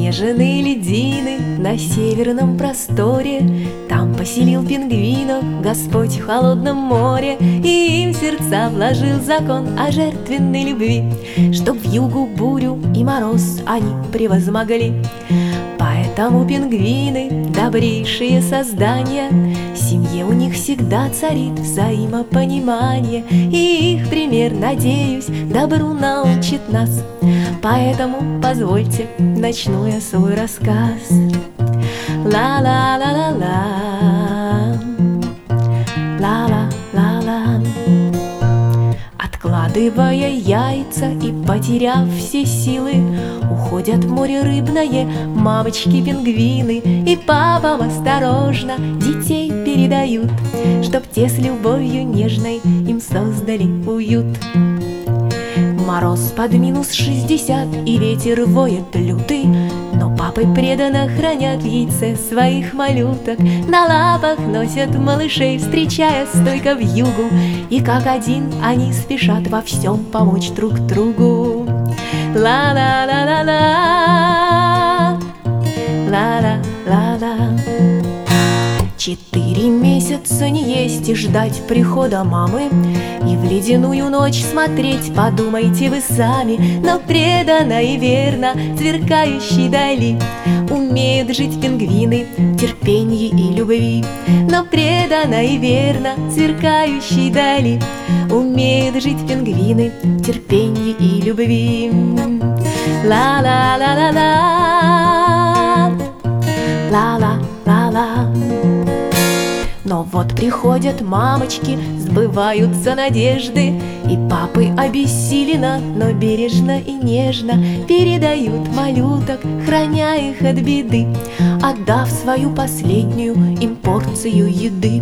Заснеженные льдины на северном просторе, там поселил пингвинов Господь в холодном море, и им в сердца вложил закон о жертвенной любви, чтоб вьюгу, бурю и мороз они превозмогли. Поэтому пингвины — добрейшие создания, в семье у них всегда царит взаимопонимание, и их пример, надеюсь, добру научит нас. Поэтому позвольте, начну я свой рассказ. Ла-ла-ла-ла-ла, ла-ла-ла-ла. Откладывая яйца и потеряв все силы, уходят в море рыбное мамочки-пингвины, и папам осторожно детей передают, чтоб те с любовью нежной им создали уют. Мороз под -60 и ветер воет лютый, но папы преданно хранят в яйце своих малюток. На лапах носят малышей, встречая стойко вьюгу, и как один они спешат во всем помочь друг другу. Ла-ла-ла-ла-ла, ла-ла-ла-ла. 4 месяца не есть и ждать прихода мамы, и в ледяную ночь смотреть, подумайте вы сами. Но преданно и верно сверкающей дали умеют жить пингвины в терпении и любви. Но преданно и верно сверкающей дали умеют жить пингвины в терпении и любви. Ла-ла-ла-ла-ла, ла-ла-ла-ла. Но вот приходят мамочки, сбываются надежды, и папы обессиленно, но бережно и нежно передают малюток, храня их от беды, отдав свою последнюю им порцию еды.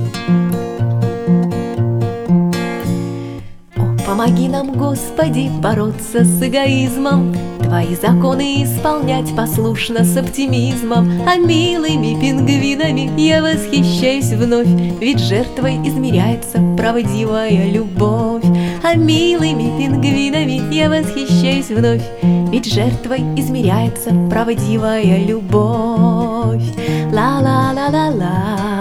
О, помоги нам, Господи, бороться с эгоизмом, Твои законы исполнять послушно с оптимизмом. А милыми пингвинами я восхищаюсь вновь, ведь жертвой измеряется правдивая любовь. А милыми пингвинами я восхищаюсь вновь, ведь жертвой измеряется правдивая любовь. Ла-ла-ла-ла-ла.